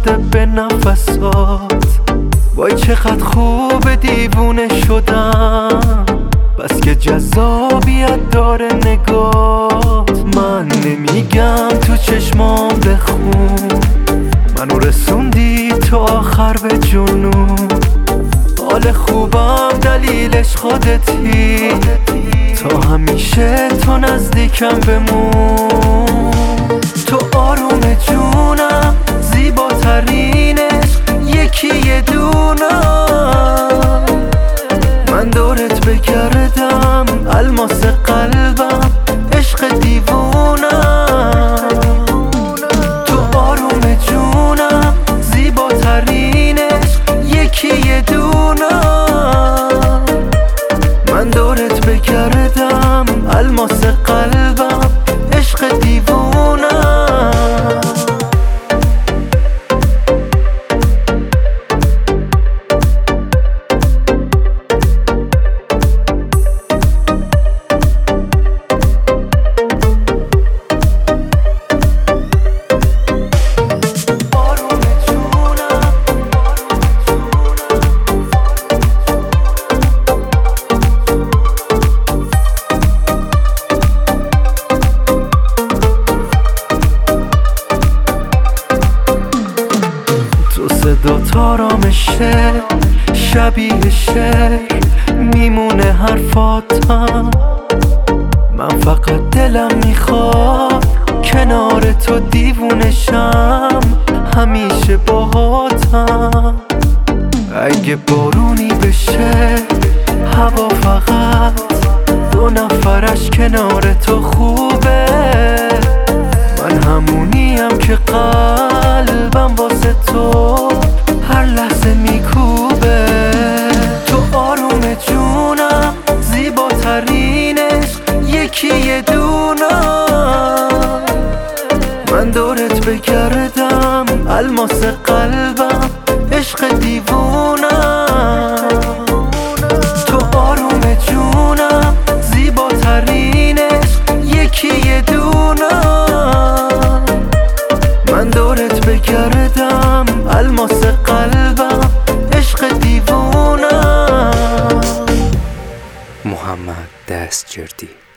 شده به نفسات. وای چقدر خوب دیوونه شدم، بس که جذابیت داره نگات. من نمیگم تو چشمام بخون، منو رسوندی تو آخر به جنون. حال خوبم دلیلش خودتی، تا همیشه تو نزدیکم بمون. تو آروم جونم، زیباترینش یکی یه دونم. من دورت بگردم، الماس قلبم، عشق دیوونم. تو آروم جونم، زیباترینش یکی یه دونم. من دورت بگردم، الماس قلبم، عشق دیوونم. صدات آرامشه، شبیه شعر میمونه حرفاتم. من فقط دلم میخواد کنار تو دیوونشم، همیشه باهاتم. اگه بارونی بشه هوا فقط دو نفرش کنار تو خوبه. من همونیم که قلبم واسه تو هر لحظه میکوبه. تو آروم جونم، زیباترینش یکی یه دونم. من دورت بگردم، الماس قلبم، عشق دیوونم. تو آروم جونم، زیباترینش یکی یه دونم. من دورت بگردم، الماس قلبم، عشق دیوونم. محمد دستجردی.